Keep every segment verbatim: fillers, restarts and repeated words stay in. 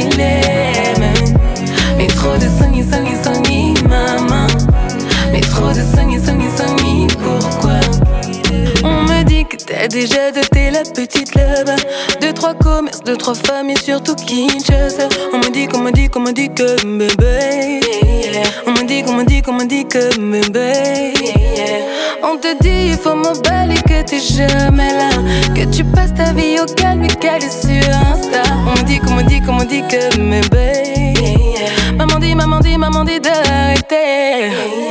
qu'il aime. Mais trop de sangi, sangi, sangi, maman. Mais trop de sangi, sangi, sangi, pourquoi? On me dit que t'as déjà doté la petite là-bas. Deux, trois commerces, deux, trois femmes et surtout Kinshasa. On me dit, qu'on me dit, qu'on me dit que bébé. On me dit, qu'on me dit, qu'on me dit que bébé. On te dit il faut m'emballer, que t'es jamais là, que tu passes ta vie au calme et calé sur Insta. On me dit, qu'on me dit, qu'on me dit que bébé. Maman dit, maman dit, maman dit d'arrêter.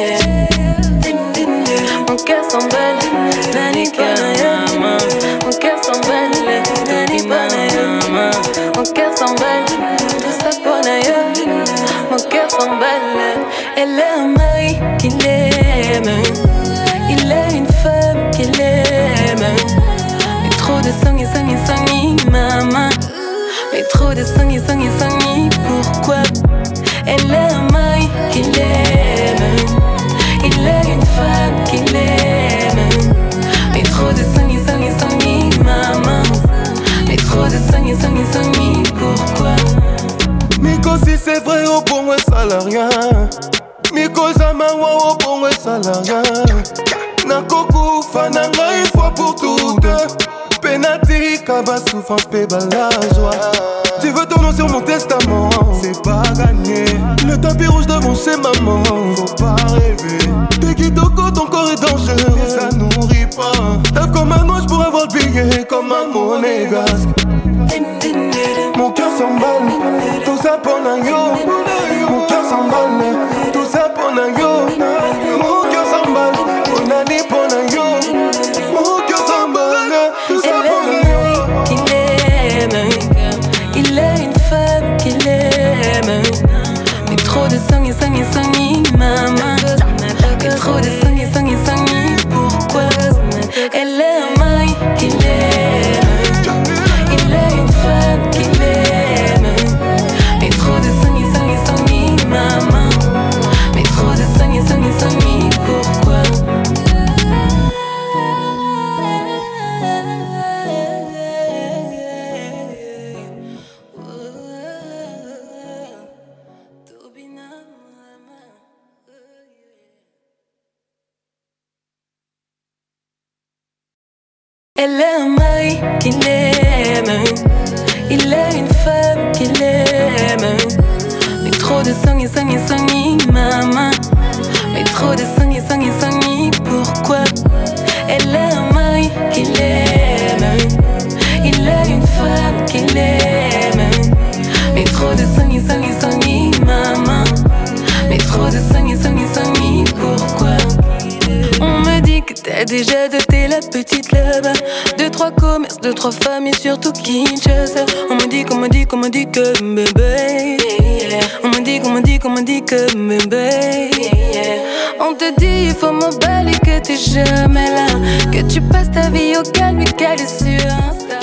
Mon cœur s'emballe, Nani Panayama. Mon cœur s'emballe, Nani Panayama. Mon cœur s'emballe, tout ça pour Naya. Mon cœur s'emballe. Elle a un mari qu'il aime. Il a une femme qu'il aime. Mais trop de sangi, sangi, sangi, maman. Mais trop de sangi, sangi, sangi, pourquoi? Elle a un mari qu'il aime. Il a une femme qu'il aime. Mais trop de sangi, sangi, sangi, maman. Mais trop de sangi, sangi, sangi, pourquoi? Miko si c'est vrai au bon salariat. Miko zamawa au bon salariat. Nakoku fananga une fois pour toutes. Penati kaba souffrance péba la joie. Tu veux ton nom sur mon testament, c'est pas gagné. Le tapis rouge devant chez maman, faut pas rêver. T'es kitoko, ton corps est dangereux, ça nourrit pas. Tape comme un ange pour avoir le billet, comme un monégasque. Mon cœur s'emballe, tout ça pour Nayo. Mon cœur s'emballe, tout ça pour Nayo. Mon cœur s'emballe, pour Nani pour Nayo. Mon cœur s'emballe, tout ça pour Nayo. Il aime, il a une femme qu'il aime. Mais trop de sangi, sangi, sangi, maman. Mais trop de sangi, sangi, sangi, pourquoi? Elle a un mari qu'il aime. Il a une femme qu'il aime. Mais trop de sangi, sangi, sangi, maman. Mais trop de sangi, sangi, sangi, pourquoi? Elle a un mari qu'il aime. Il a une femme qu'il aime. Mais trop de sangi, sangi, sangi, maman. Mais trop de sangi, sangi, sangi, pourquoi? Elle a un mari qu'il aime. Il a une femme qu'il aime. Mais trop de sangi, sangi, sangi, maman. Mais trop de sangi, sangi, sangi, pourquoi? On me dit que t'as déjà doté la petite là-bas. Deux, trois commerces, deux, trois femmes et surtout Kinshasa. On me dit, qu'on me dit, qu'on me dit que bébé. On me dit, qu'on me dit, qu'on me dit que bébé. On te dit il faut m'emballer, que t'es jamais là, que tu passes ta vie au calme et calé sur Insta.